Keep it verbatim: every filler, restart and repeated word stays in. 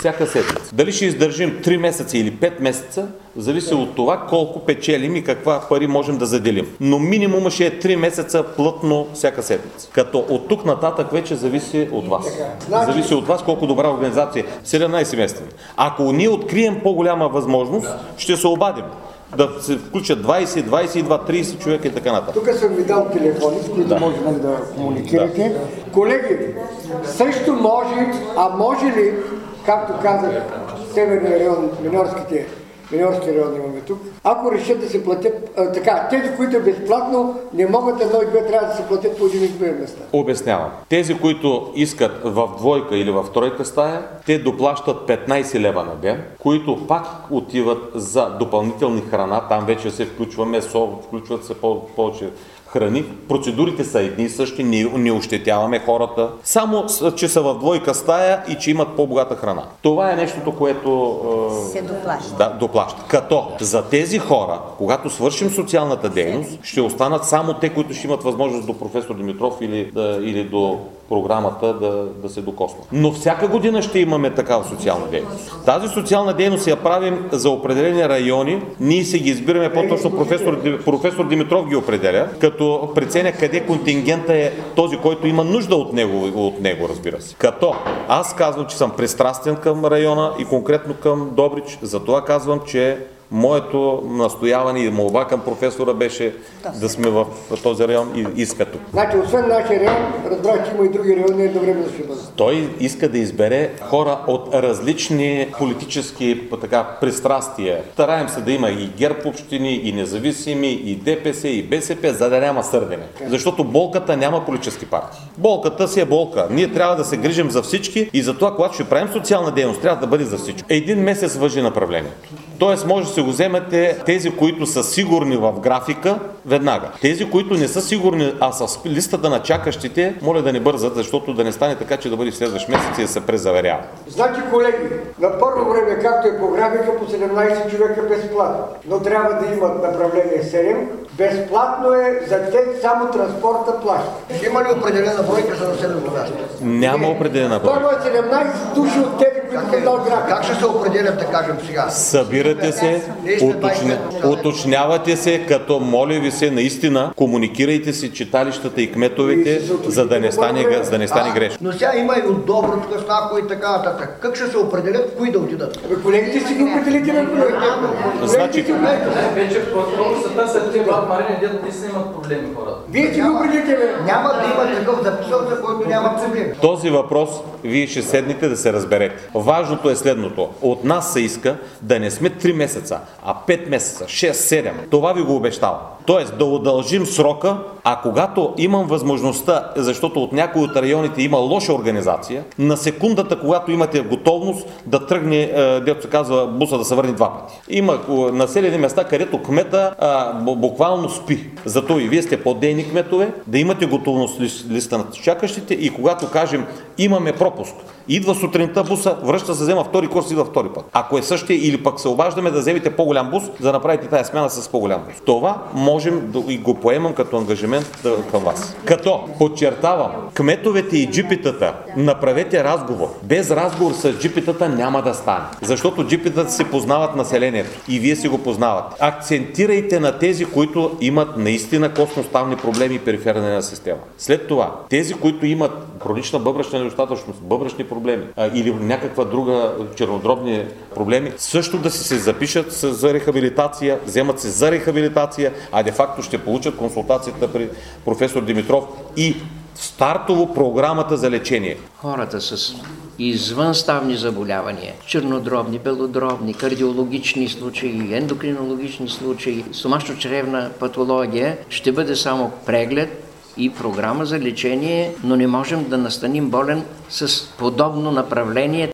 всяка седмица. Дали ще издържим три месеца или пет месеца, зависи от това колко печелим и каква пари можем да заделим. Но минимум ще е три месеца плътно всяка седмица. Като от тук нататък вече зависи от вас. Зависи от вас колко добра организация. седемнайсет месеца. Ако ние открием по-голяма възможност, ще се обадим. Да се включат двайсет, двайсет и два, трийсет човека и така нататък. Тук съм ви дал телефони, с които да. може да комуникирате. Да. Колеги, също може, а може ли, както казах, Северния район, Минорските, Минорски район имаме тук, ако решат да се платят, а, така, тези, които безплатно не могат едно и две, трябва да се платят по един и две места. Обяснявам. Тези, които искат в двойка или в тройка стая, те доплащат петнайсет лева на ден, които пак отиват за допълнителни храна, там вече се включва месо, включват се по- повече храни. Процедурите са едни и същи, ние не ощетяваме хората, само че са в двойка стая и че имат по-богата храна. Това е нещото, което е, се доплаща. Да, доплаща. Като за тези хора, когато свършим социалната дейност, ще останат само те, които ще имат възможност до професор Димитров или, да, или до програмата да, да се докоснат. Но всяка година ще имаме такава социална дейност. Тази социална дейност я правим за определени райони. Ние се ги избираме, по-точно професор, професор Димитров ги определя, като преценя къде контингента е този, който има нужда от него, от него, разбира се. Като аз казвам, че съм пристрастен към района и конкретно към Добрич, затова казвам, че моето настояване и молба към професора беше да сме в този район и иска тук. Значи, освен нашия район, разбрах, че има и други райони, едновременно ще бъдат. Той иска да избере хора от различни политически така, пристрастия. Стараем се да има и ГЕРБ общини, и независими, и ДПС, и БСП, за да няма сърдене. Защото болката няма политически партии. Болката си е болка. Ние трябва да се грижим за всички и за това, когато ще правим социална дейност, трябва да бъде за всички. Един месец важи направлението. Тоест, може да се го вземете тези, които са сигурни в графика, веднага. Тези, които не са сигурни, а са с листата на чакащите, моля да не бързат, защото да не стане така, че да бъде в следващ месец и да се презаверява. Значи, колеги, на първо време, както е по графика, по седемнайсет човека безплатно. Но трябва да имат направление седем. Безплатно е за те само транспорта плаща. Има ли определена бройка за населено място? Няма определена бройка. Първо е седемнайсет души от тези, които са дал графика. Как ще се определят, да кажем сега? Събирате се, уточня, уточнявате се, като моля ви се, наистина, комуникирайте си читалищата и кметовете, за да не стане, за да не стане грешно. Но сега има и от Добричка, Снахо и така нататък. Как ще се определят, кои да отидат? Абе, колегите си ги определите на колегите. Значи, вече в автобусата са три в Марин, дето не си имат проблеми хората. Вие си ги определите, бе. Няма да има такъв записал, за който няма проблеми. този въпрос вие ще седнете да се разберете. Важното е следното. От нас се иска да не сме три месеца, а пет месеца, шест, седем. Това ви го обещавам. Тоест да удължим срока, а когато имам възможността, защото от някои от районите има лоша организация, на секундата, когато имате готовност да тръгне, дето се казва, буса да се върне два пъти. Има населени места, където кмета а, буквално спи. Зато и вие сте по-дейни кметове, да имате готовност листа на чакащите и когато кажем имаме пропуск, идва сутринта буса, връща се, взема втори курс, идва втори път. Ако е същия или пък се обаждаме да вземете по-голям бус, за да направите тая смяна с по-голям бус. Това можем да и го поемам като ангажимент да, към вас. Като подчертавам, кметовете и джипитата, направете разговор. Без разговор с джипитата няма да стане. Защото джипитата се познават населението и вие си го познавате. Акцентирайте на тези, които имат наистина костноставни проблеми и периферна нервна система. След това, тези, които имат хронична бъбречна недостатъчност, бъбречни проблеми а, или някаква друга чернодробни проблеми, също да си се запишат за рехабилитация, вземат се за рехабилитация, а де-факто ще получат консултацията при професор Димитров и стартово програмата за лечение. Хората с извънставни заболявания, чернодробни, белодробни, кардиологични случаи, ендокринологични случаи, стомашно-чревна патология, ще бъде само преглед и програма за лечение, но не можем да настаним болен с подобно направление.